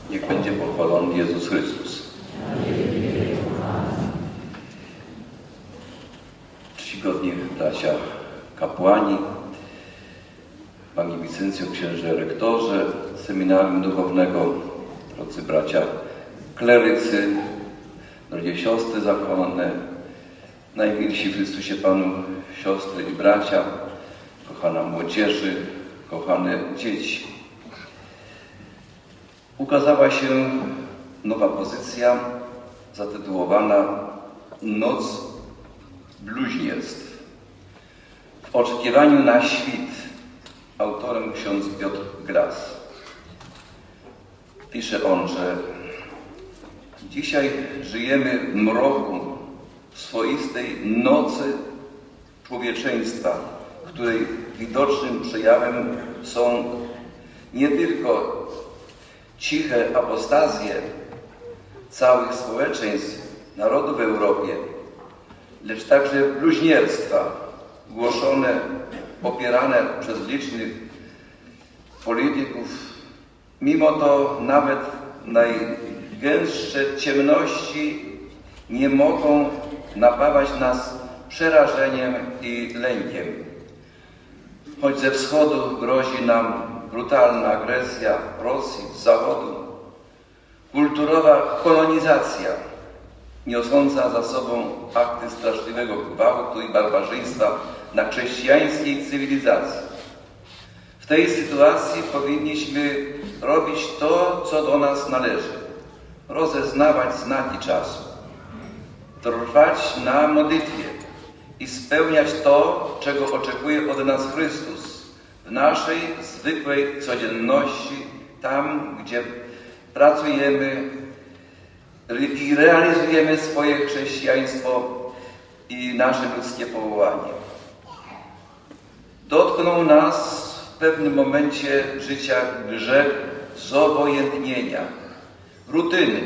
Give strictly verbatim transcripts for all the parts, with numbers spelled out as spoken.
Niech będzie pochwalony Jezus Chrystus. Czcigodni bracia kapłani, Panie Wicencjo, księże rektorze Seminarium Duchownego, drodzy bracia klerycy, drogie siostry zakochane, najmilsi w Chrystusie Panu siostry i bracia, kochana młodzieży, kochane dzieci. Ukazała się nowa pozycja zatytułowana Noc bluźnierstw. W oczekiwaniu na świt. Autorem ksiądz Piotr Gras. Pisze on, że dzisiaj żyjemy w mroku swoistej nocy człowieczeństwa, której widocznym przejawem są nie tylko ciche apostazje całych społeczeństw, narodów w Europie, lecz także bluźnierstwa głoszone, popierane przez licznych polityków. Mimo to nawet najgęstsze ciemności nie mogą napawać nas przerażeniem i lękiem. Choć ze wschodu grozi nam brutalna agresja Rosji, z zachodu, kulturowa kolonizacja, niosąca za sobą akty straszliwego gwałtu i barbarzyństwa na chrześcijańskiej cywilizacji. W tej sytuacji powinniśmy robić to, co do nas należy. Rozeznawać znaki czasu, trwać na modlitwie i spełniać to, czego oczekuje od nas Chrystus w naszej zwykłej codzienności, tam, gdzie pracujemy i realizujemy swoje chrześcijaństwo i nasze ludzkie powołanie. Dotknął nas w pewnym momencie życia grzech zobojętnienia, rutyny.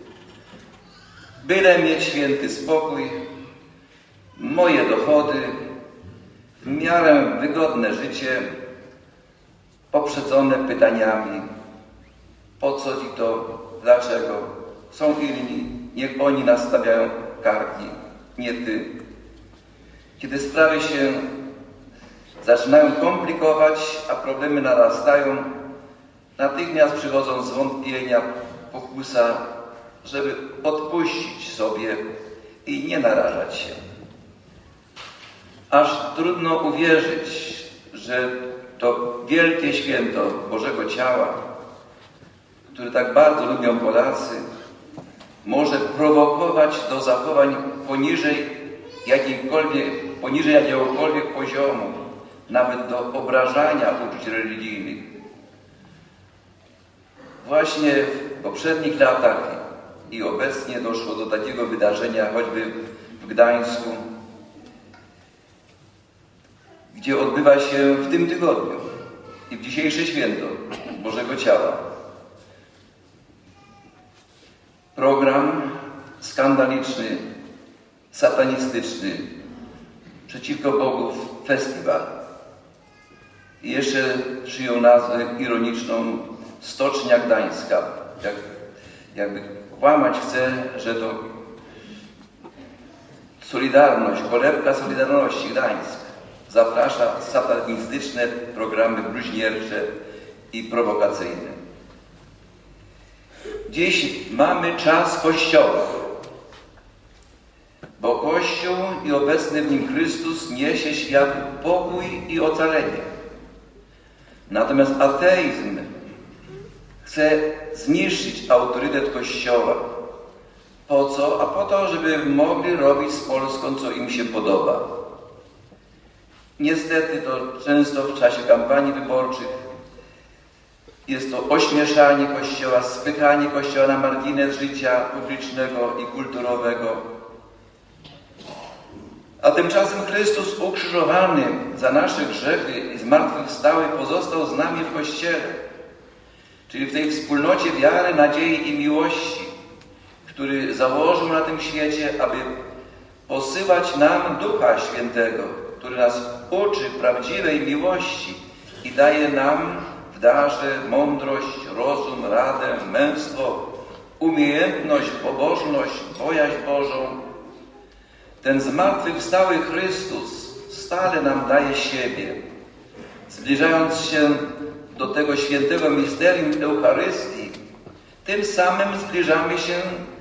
Byle mieć święty spokój, moje dochody, w miarę wygodne życie, poprzedzone pytaniami: po co ci to, dlaczego, są inni, niech oni nastawiają karki, nie ty. Kiedy sprawy się zaczynają komplikować, a problemy narastają, natychmiast przychodzą zwątpienia, pokusa, żeby odpuścić sobie i nie narażać się. Aż trudno uwierzyć, że to wielkie święto Bożego Ciała, które tak bardzo lubią Polacy, może prowokować do zachowań poniżej jakiejkolwiek, poniżej jakiegokolwiek poziomu, nawet do obrażania uczuć religijnych. Właśnie w poprzednich latach i obecnie doszło do takiego wydarzenia choćby w Gdańsku, gdzie odbywa się w tym tygodniu i w dzisiejsze święto Bożego Ciała program skandaliczny, satanistyczny, przeciwko Bogu festiwal. I jeszcze przyjął nazwę ironiczną Stocznia Gdańska. Jak, jakby kłamać chce, że to Solidarność, kolebka Solidarności Gdańsk zaprasza satanistyczne programy bluźniercze i prowokacyjne. Dziś mamy czas Kościoła, bo Kościół i obecny w nim Chrystus niesie światu pokój i ocalenie. Natomiast ateizm chce zniszczyć autorytet Kościoła. Po co? A po to, żeby mogli robić z Polską, co im się podoba. Niestety to często w czasie kampanii wyborczych jest to ośmieszanie Kościoła, spychanie Kościoła na margines życia publicznego i kulturowego. A tymczasem Chrystus ukrzyżowany za nasze grzechy i zmartwychwstały pozostał z nami w Kościele, czyli w tej wspólnocie wiary, nadziei i miłości, który założył na tym świecie, aby posyłać nam Ducha Świętego, który nas uczy prawdziwej miłości i daje nam w darzy mądrość, rozum, radę, męstwo, umiejętność, pobożność, bojaźń Bożą. Ten zmartwychwstały Chrystus stale nam daje siebie, zbliżając się do tego świętego misterium Eucharystii. Tym samym zbliżamy się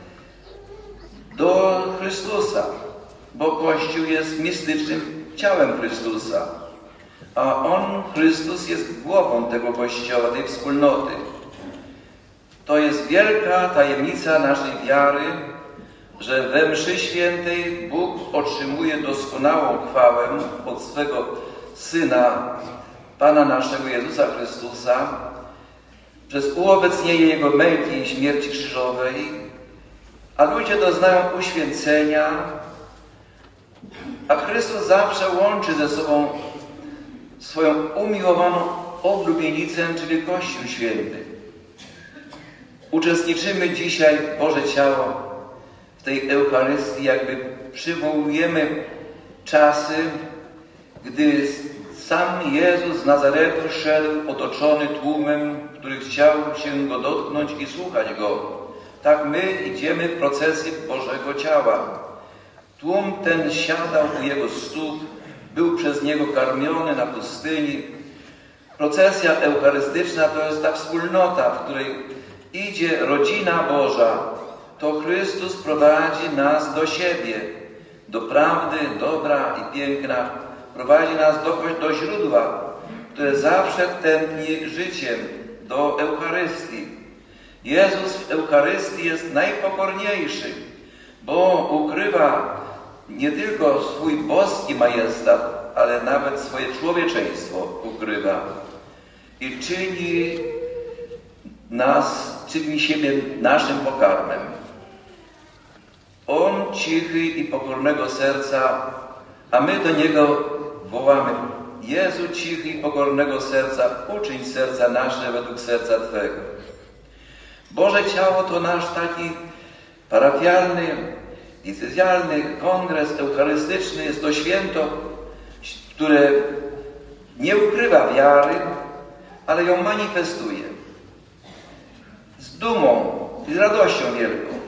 do Chrystusa, bo Kościół jest mistycznym ciałem Chrystusa, a On, Chrystus, jest głową tego Kościoła, tej wspólnoty. To jest wielka tajemnica naszej wiary, że we mszy świętej Bóg otrzymuje doskonałą chwałę od swego Syna, Pana naszego Jezusa Chrystusa, przez uobecnienie Jego męki i śmierci krzyżowej, a ludzie doznają uświęcenia, a Chrystus zawsze łączy ze sobą swoją umiłowaną oblubienicę, czyli Kościół Święty. Uczestniczymy dzisiaj w Boże Ciało w tej Eucharystii, jakby przywołujemy czasy, gdy sam Jezus z Nazaretu szedł otoczony tłumem, który chciał się Go dotknąć i słuchać Go. Tak my idziemy w procesję Bożego Ciała. Tłum ten siadał u Jego stóp, był przez Niego karmiony na pustyni. Procesja eucharystyczna to jest ta wspólnota, w której idzie rodzina Boża. To Chrystus prowadzi nas do siebie, do prawdy, dobra i piękna. Prowadzi nas do, do źródła, które zawsze tętni życiem, do Eucharystii. Jezus w Eucharystii jest najpokorniejszy, bo ukrywa nie tylko swój boski majestat, ale nawet swoje człowieczeństwo ukrywa i czyni nas, czyni siebie naszym pokarmem. On cichy i pokornego serca, a my do Niego wołamy: Jezu cichy i pokornego serca, uczyń serca nasze według serca Twego. Boże Ciało to nasz taki parafialny, diecezjalny kongres eucharystyczny. Jest to święto, które nie ukrywa wiary, ale ją manifestuje z dumą i z radością wielką.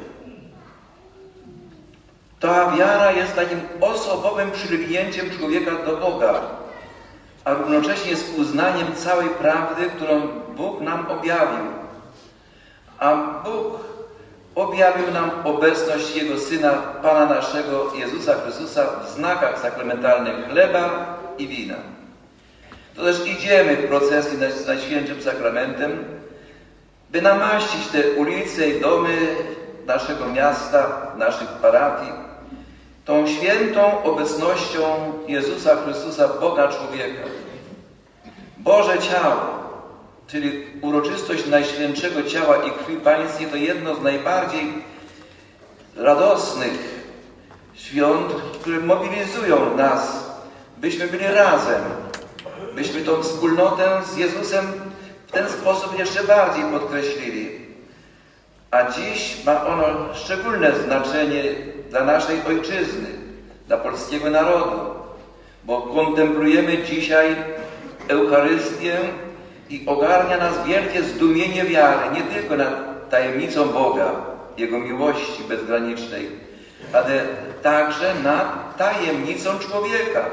Ta wiara jest takim osobowym przylgnięciem człowieka do Boga, a równocześnie jest uznaniem całej prawdy, którą Bóg nam objawił. A Bóg objawił nam obecność Jego Syna, Pana naszego Jezusa Chrystusa w znakach sakramentalnych chleba i wina. To też idziemy w procesji z Najświętszym Sakramentem, by namaścić te ulice i domy naszego miasta, naszych parafii, tą świętą obecnością Jezusa Chrystusa, Boga człowieka. Boże Ciało, czyli uroczystość Najświętszego Ciała i Krwi Pańskiej, to jedno z najbardziej radosnych świąt, które mobilizują nas, byśmy byli razem, byśmy tą wspólnotę z Jezusem w ten sposób jeszcze bardziej podkreślili. A dziś ma ono szczególne znaczenie dla naszej ojczyzny, dla polskiego narodu, bo kontemplujemy dzisiaj Eucharystię i ogarnia nas wielkie zdumienie wiary, nie tylko nad tajemnicą Boga, Jego miłości bezgranicznej, ale także nad tajemnicą człowieka.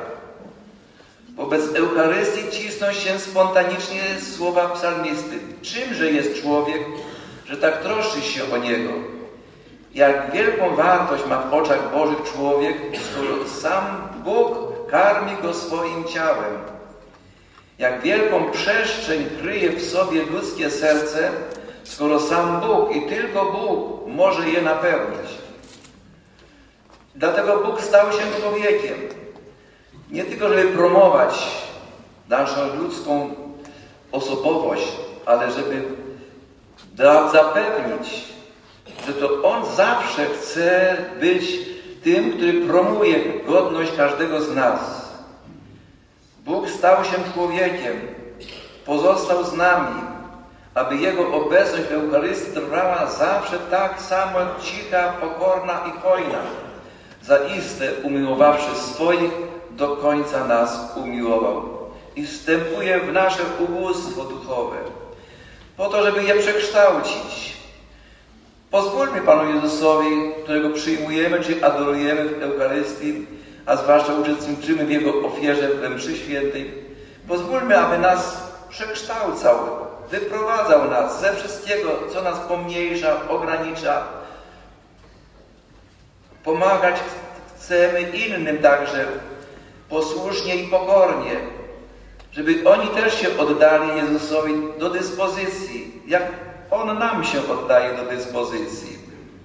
Wobec Eucharystii cisną się spontanicznie słowa psalmisty. Czymże jest człowiek, że tak troszczy się o niego? Jak wielką wartość ma w oczach Bożych człowiek, skoro sam Bóg karmi go swoim ciałem. Jak wielką przestrzeń kryje w sobie ludzkie serce, skoro sam Bóg i tylko Bóg może je napełnić. Dlatego Bóg stał się człowiekiem. Nie tylko, żeby promować naszą ludzką osobowość, ale żeby zapewnić, że to On zawsze chce być tym, który promuje godność każdego z nas. Bóg stał się człowiekiem, pozostał z nami, aby Jego obecność w Eucharystii trwała zawsze tak samo cicha, pokorna i hojna. Zaiste umiłowawszy swoich, do końca nas umiłował. i wstępuje w nasze ubóstwo duchowe, po to, żeby je przekształcić. Pozwólmy Panu Jezusowi, którego przyjmujemy czy adorujemy w Eucharystii, a zwłaszcza uczestniczymy w Jego ofierze we mszy świętej, pozwólmy, aby nas przekształcał, wyprowadzał nas ze wszystkiego, co nas pomniejsza, ogranicza. Pomagać chcemy innym także, posłusznie i pokornie, żeby oni też się oddali Jezusowi do dyspozycji, jak On nam się oddaje do dyspozycji.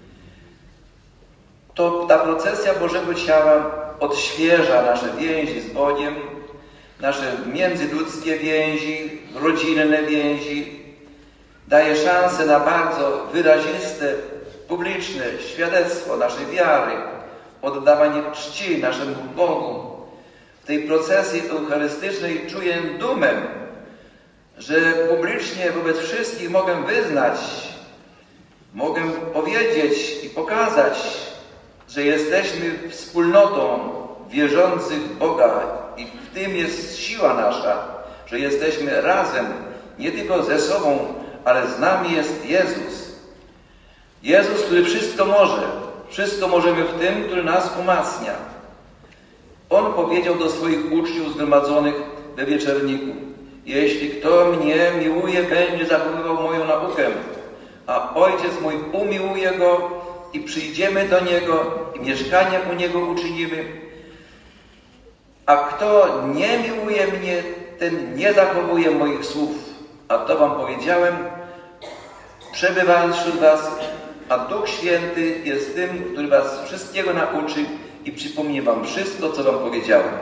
To ta procesja Bożego Ciała odświeża nasze więzi z Bogiem, nasze międzyludzkie więzi, rodzinne więzi, daje szansę na bardzo wyraziste, publiczne świadectwo naszej wiary, oddawanie czci naszemu Bogu. W tej procesji eucharystycznej czuję dumę, że publicznie wobec wszystkich mogę wyznać, mogę powiedzieć i pokazać, że jesteśmy wspólnotą wierzących w Boga i w tym jest siła nasza, że jesteśmy razem, nie tylko ze sobą, ale z nami jest Jezus. Jezus, który wszystko może. Wszystko możemy w tym, który nas umacnia. On powiedział do swoich uczniów zgromadzonych we wieczerniku: jeśli kto mnie miłuje, będzie zachowywał moją naukę, a Ojciec mój umiłuje go i przyjdziemy do Niego i mieszkanie u Niego uczynimy. A kto nie miłuje mnie, ten nie zachowuje moich słów. A to wam powiedziałem, przebywając wśród was, a Duch Święty jest tym, który was wszystkiego nauczy i przypomni wam wszystko, co wam powiedziałem.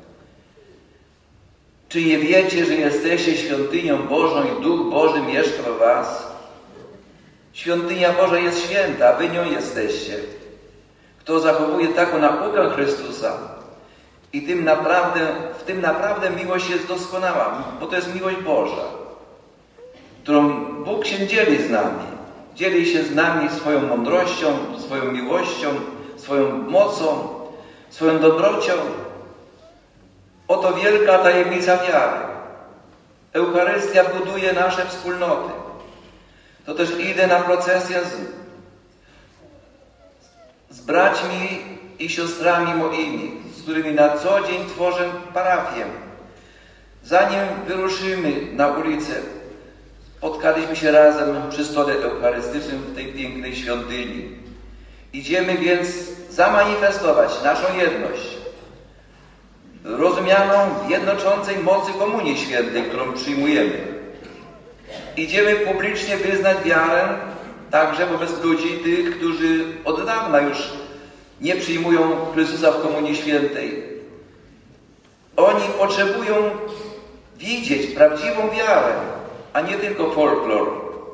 Czy nie wiecie, że jesteście świątynią Bożą i Duch Boży mieszka w was? Świątynia Boża jest święta, a wy nią jesteście. Kto zachowuje taką naukę Chrystusa i tym naprawdę, w tym naprawdę miłość jest doskonała, bo to jest miłość Boża, którą Bóg się dzieli z nami. Dzieli się z nami swoją mądrością, swoją miłością, swoją mocą, swoją dobrocią. Oto wielka tajemnica wiary. Eucharystia buduje nasze wspólnoty. To też idę na procesję z, z braćmi i siostrami moimi, z którymi na co dzień tworzę parafię. Zanim wyruszymy na ulicę, spotkaliśmy się razem przy stole eucharystycznym w tej pięknej świątyni. Idziemy więc zamanifestować naszą jedność, rozumianą w jednoczącej mocy Komunii Świętej, którą przyjmujemy. Idziemy publicznie wyznać wiarę także wobec ludzi tych, którzy od dawna już nie przyjmują Chrystusa w Komunii Świętej. Oni potrzebują widzieć prawdziwą wiarę, a nie tylko folklor.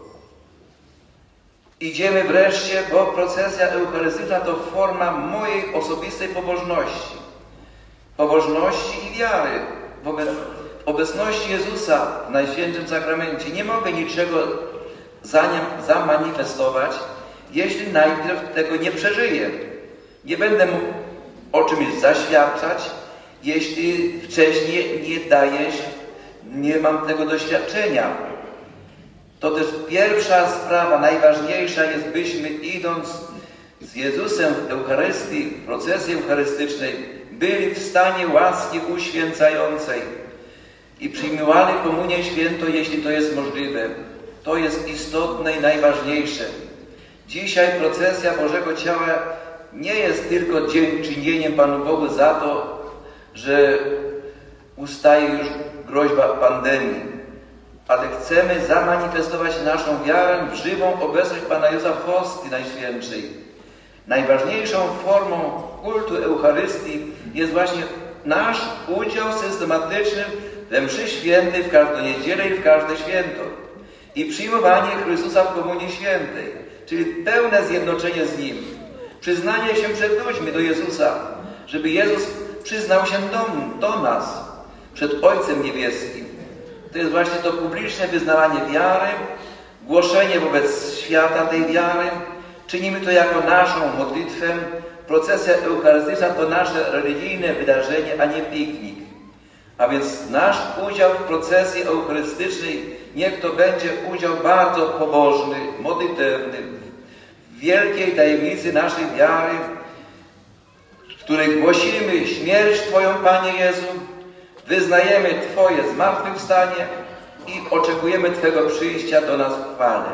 Idziemy wreszcie, bo procesja eucharystyczna to forma mojej osobistej pobożności. Pobożności i wiary wobec obecności Jezusa w Najświętszym Sakramencie. Nie mogę niczego za nim zamanifestować, jeśli najpierw tego nie przeżyję. Nie będę mógł o czymś zaświadczać, jeśli wcześniej nie daję, nie mam tego doświadczenia. To też pierwsza sprawa, najważniejsza jest, byśmy idąc z Jezusem w Eucharystii, w procesji eucharystycznej, byli w stanie łaski uświęcającej i przyjmowali Komunię Świętą, jeśli to jest możliwe. To jest istotne i najważniejsze. Dzisiaj procesja Bożego Ciała nie jest tylko dziękczynieniem Panu Bogu za to, że ustaje już groźba pandemii, ale chcemy zamanifestować naszą wiarę w żywą obecność Pana Jezusa w hostii Najświętszej. Najważniejszą formą kultu Eucharystii jest właśnie nasz udział systematyczny we mszy świętej w każdą niedzielę i w każde święto i przyjmowanie Chrystusa w Komunii Świętej, czyli pełne zjednoczenie z Nim, przyznanie się przed ludźmi do Jezusa, żeby Jezus przyznał się do, do nas, przed Ojcem Niebieskim. To jest właśnie to publiczne wyznawanie wiary, głoszenie wobec świata tej wiary. Czynimy to jako naszą modlitwę. Procesja eucharystyczna to nasze religijne wydarzenie, a nie piknik. A więc nasz udział w procesji eucharystycznej niech to będzie udział bardzo pobożny, modlitewny, w wielkiej tajemnicy naszej wiary, w której głosimy śmierć Twoją, Panie Jezu, wyznajemy Twoje zmartwychwstanie i oczekujemy Twego przyjścia do nas w chwale.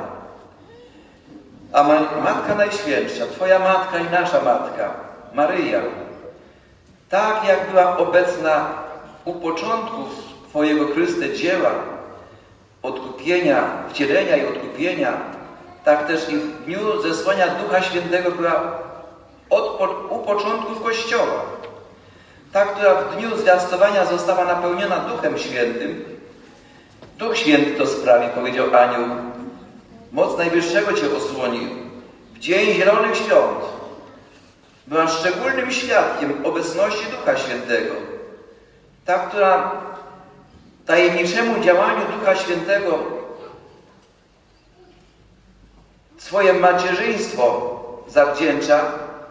A Matka Najświętsza, Twoja Matka i nasza Matka, Maryja, tak jak była obecna u początków Twojego Chryste dzieła, odkupienia, wcielenia i odkupienia, tak też i w dniu zesłania Ducha Świętego była od, u początków Kościoła. Ta, która w dniu zwiastowania została napełniona Duchem Świętym. Duch Święty to sprawi, powiedział anioł. Moc Najwyższego Cię osłoni. W dzień Zielonych Świąt była szczególnym świadkiem obecności Ducha Świętego. Ta, która tajemniczemu działaniu Ducha Świętego swoje macierzyństwo zawdzięcza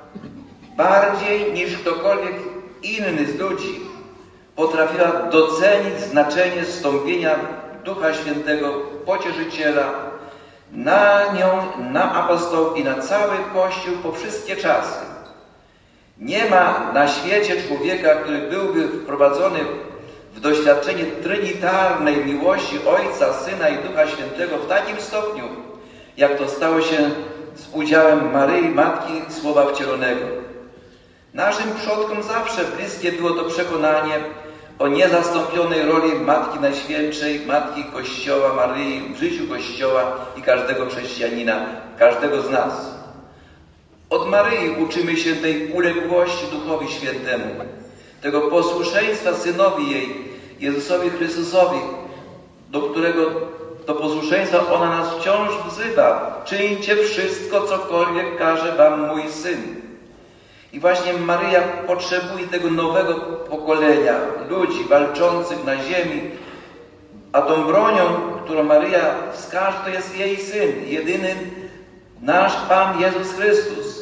bardziej niż ktokolwiek inny z ludzi, potrafiła docenić znaczenie zstąpienia Ducha Świętego, Pocieszyciela, na nią, na apostołów i na cały Kościół po wszystkie czasy. Nie ma na świecie człowieka, który byłby wprowadzony w doświadczenie trinitarnej miłości Ojca, Syna i Ducha Świętego w takim stopniu, jak to stało się z udziałem Maryi, Matki Słowa Wcielonego. Naszym przodkom zawsze bliskie było to przekonanie o niezastąpionej roli Matki Najświętszej, Matki Kościoła, Maryi w życiu Kościoła i każdego chrześcijanina, każdego z nas. Od Maryi uczymy się tej uległości Duchowi Świętemu, tego posłuszeństwa Synowi jej, Jezusowi Chrystusowi, do którego do posłuszeństwa ona nas wciąż wzywa. Czyńcie wszystko, cokolwiek każe wam mój Syn. I właśnie Maryja potrzebuje tego nowego pokolenia ludzi walczących na ziemi, a tą bronią, którą Maryja wskaże, to jest jej Syn, jedyny nasz Pan Jezus Chrystus.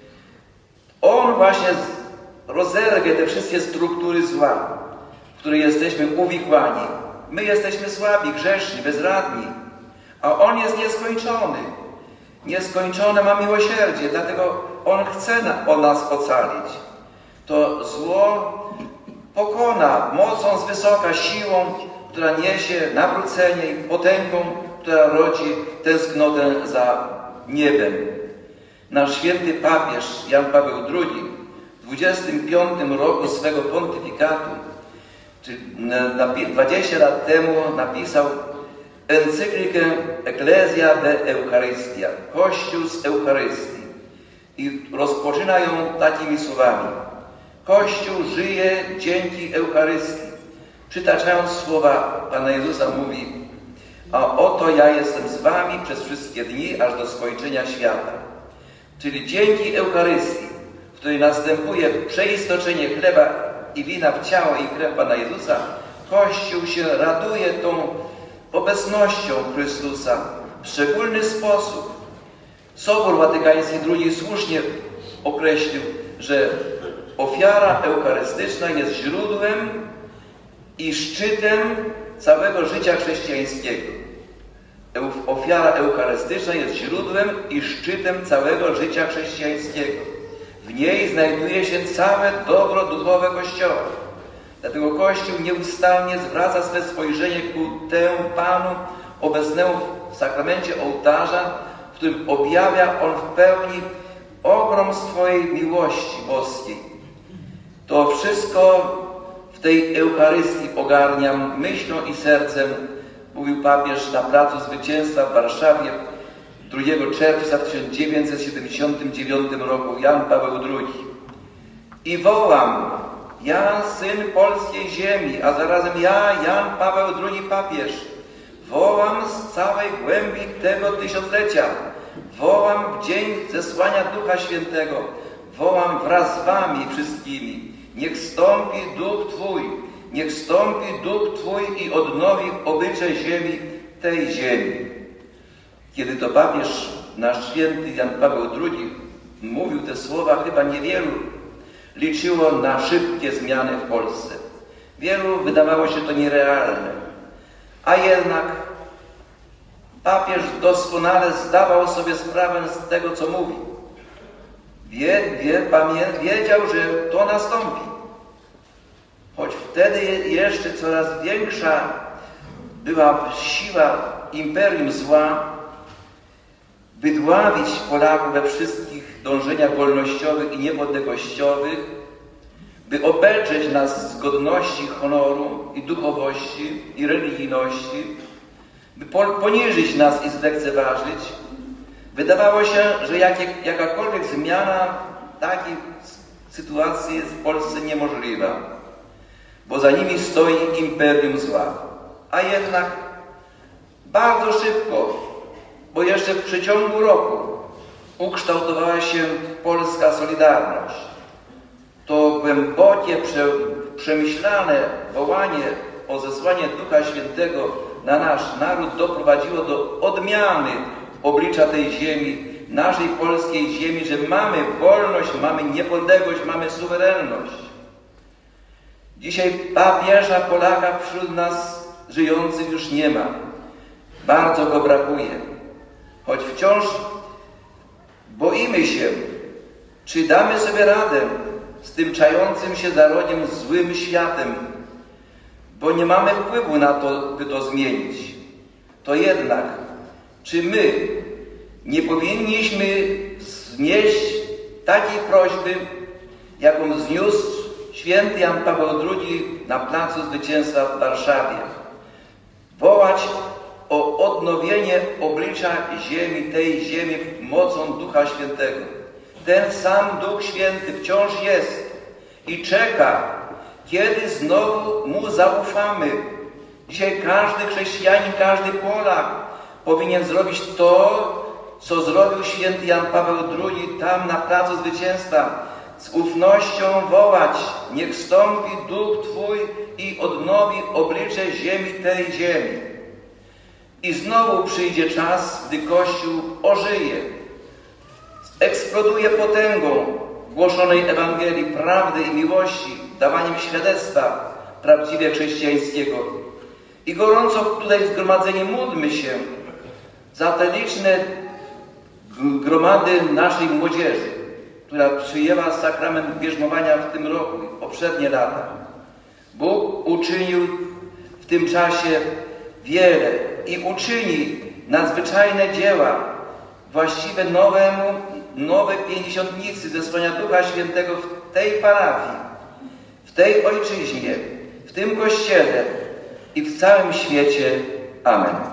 On właśnie rozerwie te wszystkie struktury zła, w które jesteśmy uwikłani. My jesteśmy słabi, grzeszni, bezradni, a On jest nieskończony. Nieskończone ma miłosierdzie, dlatego On chce o nas ocalić. To zło pokona mocą z wysoka, siłą, która niesie nawrócenie i potęgą, która rodzi tęsknotę za niebem. Nasz święty papież Jan Paweł drugi w dwudziestym piątym roku swego pontyfikatu, czyli dwadzieścia lat temu, napisał encyklikę Ecclesia de Eucharystia, Kościół z Eucharystii. I rozpoczyna ją takimi słowami. Kościół żyje dzięki Eucharystii. Przytaczając słowa Pana Jezusa mówi: a oto ja jestem z wami przez wszystkie dni, aż do skończenia świata. Czyli dzięki Eucharystii, w której następuje przeistoczenie chleba i wina w ciało i krew Pana Jezusa, Kościół się raduje tą obecnością Chrystusa w szczególny sposób. Sobór Watykański drugi słusznie określił, że ofiara eucharystyczna jest źródłem i szczytem całego życia chrześcijańskiego. Ofiara eucharystyczna jest źródłem i szczytem całego życia chrześcijańskiego. W niej znajduje się całe dobro duchowe Kościoła. Dlatego Kościół nieustannie zwraca swe spojrzenie ku temu Panu obecnemu w sakramencie ołtarza, w którym objawia On w pełni ogrom swojej miłości boskiej. To wszystko w tej Eucharystii ogarniam myślą i sercem, mówił papież na Placu Zwycięstwa w Warszawie drugiego czerwca w tysiąc dziewięćset siedemdziesiątym dziewiątym roku Jan Paweł drugi. I wołam: ja, syn polskiej ziemi, a zarazem ja, Jan Paweł drugi papież, wołam z całej głębi tego tysiąclecia, wołam w dzień zesłania Ducha Świętego, wołam wraz z wami wszystkimi. Niech stąpi Duch Twój, niech stąpi Duch Twój i odnowi oblicze ziemi, tej ziemi. Kiedy to papież, nasz święty Jan Paweł drugi, mówił te słowa, chyba niewielu liczyło na szybkie zmiany w Polsce. Wielu wydawało się to nierealne, a jednak papież doskonale zdawał sobie sprawę z tego, co mówi. Wie, wie, pamię, wiedział, że to nastąpi. Choć wtedy jeszcze coraz większa była siła imperium zła, by dławić Polaków we wszystkich dążeniach wolnościowych i niepodległościowych, by obelczeć nas z godności, honoru i duchowości i religijności, by poniżyć nas i zlekceważyć. Wydawało się, że jakie, jakakolwiek zmiana takiej sytuacji jest w Polsce niemożliwa, bo za nimi stoi imperium zła. A jednak bardzo szybko, bo jeszcze w przeciągu roku ukształtowała się polska solidarność. To głębokie, prze, przemyślane wołanie o zesłanie Ducha Świętego na nasz naród doprowadziło do odmiany oblicza tej ziemi, naszej polskiej ziemi, że mamy wolność, mamy niepodległość, mamy suwerenność. Dzisiaj papieża Polaka wśród nas żyjących już nie ma. Bardzo go brakuje. Choć wciąż boimy się, czy damy sobie radę z tym czającym się za rogiem złym światem, bo nie mamy wpływu na to, by to zmienić. To jednak, czy my nie powinniśmy znieść takiej prośby, jaką zniósł święty Jan Paweł drugi na Placu Zwycięstwa w Warszawie? Wołać o odnowienie oblicza ziemi, tej ziemi mocą Ducha Świętego. Ten sam Duch Święty wciąż jest i czeka, kiedy znowu Mu zaufamy. Dzisiaj każdy chrześcijanin, każdy Polak powinien zrobić to, co zrobił święty Jan Paweł drugi tam na Placu Zwycięstwa. Z ufnością wołać: niech stąpi Duch Twój i odnowi oblicze ziemi, tej ziemi. I znowu przyjdzie czas, gdy Kościół ożyje, eksploduje potęgą głoszonej Ewangelii, prawdy i miłości, dawaniem świadectwa prawdziwie chrześcijańskiego. I gorąco tutaj zgromadzeni módlmy się za te liczne gromady naszej młodzieży, która przyjęła sakrament bierzmowania w tym roku, poprzednie lata. Bóg uczynił w tym czasie wiele i uczyni nadzwyczajne dzieła, właściwe nowemu, nowe pięćdziesiątnicy zesłania Ducha Świętego w tej parafii, w tej ojczyźnie, w tym Kościele i w całym świecie. Amen.